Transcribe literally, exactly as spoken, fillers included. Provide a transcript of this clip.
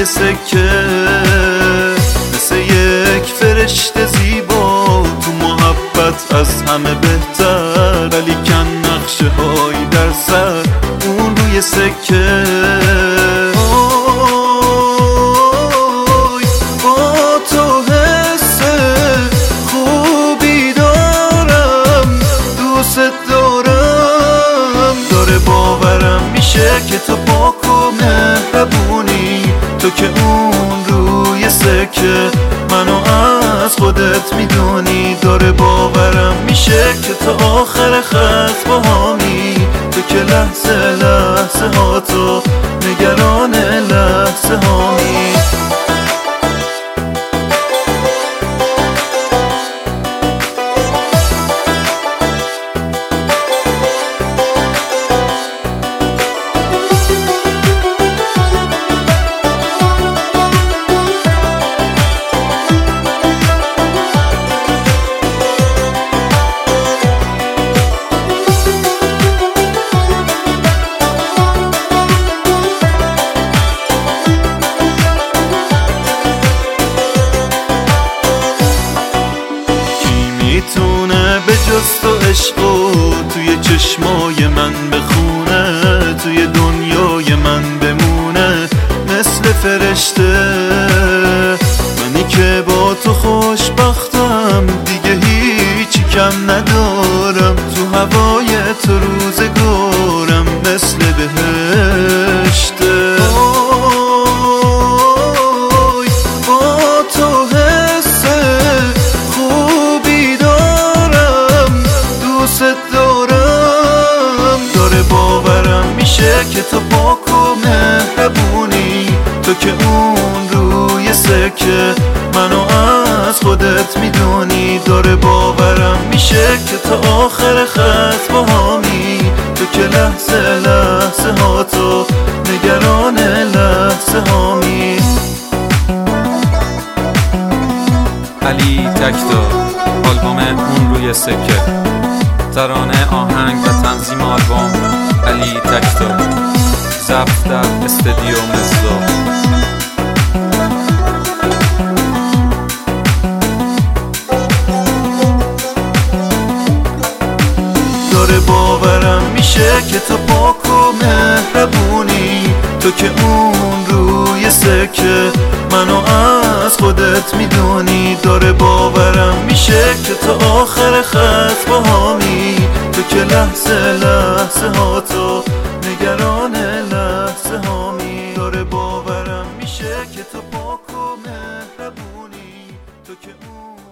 سکه، مثل یک فرشته زیبا تو محبت از همه بهتر، ولی کن نقشه هایی در سر اون روی سکه. آی با تو حس خوبی دارم، دوست دارم، داره باورم میشه که تو پاک و مهربونی، تو که اون روی سکه منو از خودت میدونی. داره باورم میشه که تو آخر خط باهامی، تو که لحظه لحظه ها تو نگران لحظه هامی. میتونه به جز تو عشقو توی چشمای من بخونه، توی دنیای من بمونه مثل فرشته. منی که با تو خوشبختم، دیگه هیچی کم ندارم، تو هوای تو روزگارم مثل بهشته. که تو پاک و مهربونی، تو که اون روی سکه منو از خودت میدونی. داره باورم میشه که تو آخر خط باهامی، تو که لحظه لحظه ها تو نگران لحظه هامی. علی تکتا، آلبوم اون روی سکه، ترانه، آهنگ و تنظیم آلبوم علی تکتا، ضبط در استودیو مزدا. داره باورم میشه که تو پاک و مهربونی، تو که اون روی سکه منو از خودت میدونی. داره باورم میشه که تو آخر خط باهامی، تو که لحظه لحظه ها تو نگران لحظه هامی. داره باورم میشه که تو پاک و مهربونی، تو که اون